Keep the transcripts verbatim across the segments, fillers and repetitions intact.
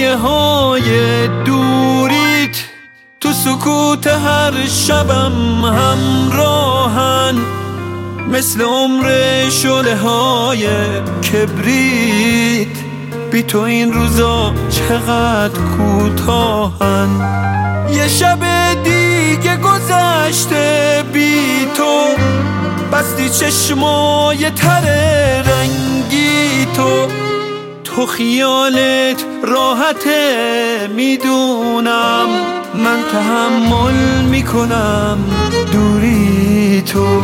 سایه های دوریت تو سکوت هر شبم همراهن، مثل عمر شعله های کبریت بی تو این روزا چقدر کوتاهن. یه شب دیگه گذشته بی تو، بستی چشمای تر رنگی تو. تو خیالت راحته میدونم، من تحمل میکنم دوری تو.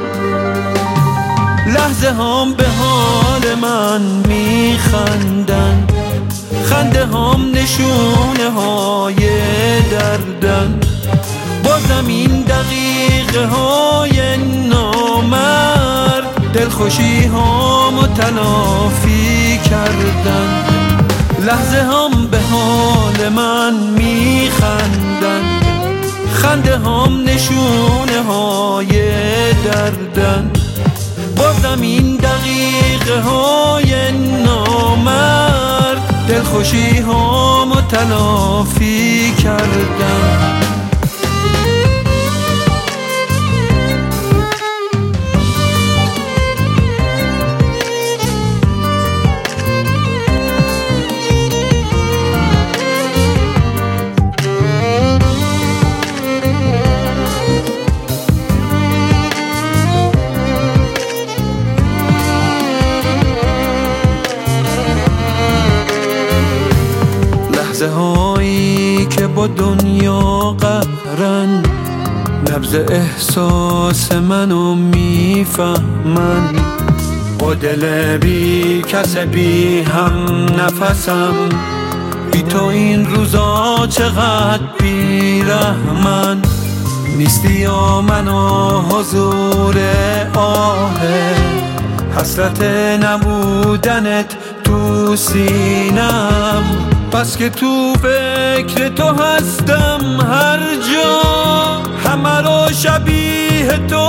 لحظه هام به حال من میخندن، خنده هام نشونه های دردن. بازم این دقیقه های نامرد دلخوشی هامو تلافی کردن. لحظه هام به حال من میخندن، خنده هام نشونه های دردن. بازم این دقیقه های نامرد دلخوشی هامو تلافی کردن. لحظه هایی که با دنیا قهرن، نبض احساس منو میفهمن. با دل بی کس بی هم نفسم، بی تو این روزا چقدر بی رحمن. نیستی یا منو حضور آه، حسرت نبودنت تو سینم. بس که تو فکر تو هستم هر جا، همه رو شبیه تو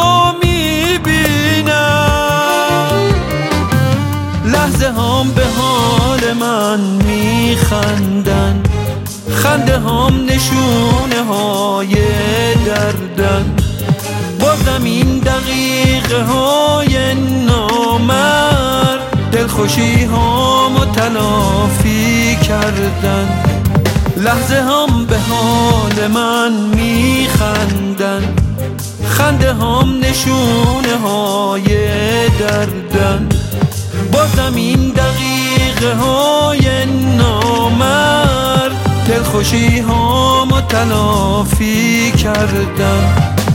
میبینم. لحظه هام به حال من میخندن، خنده هام نشونه های دردن. بازم این دقیقه های نامرد دلخوشی هامو تلافی کردن. لحظه هم به حال من میخندن، خنده هم نشونه های دردن. بازم این دقیقه های نامرد دلخوشی هامو تلافی کردن.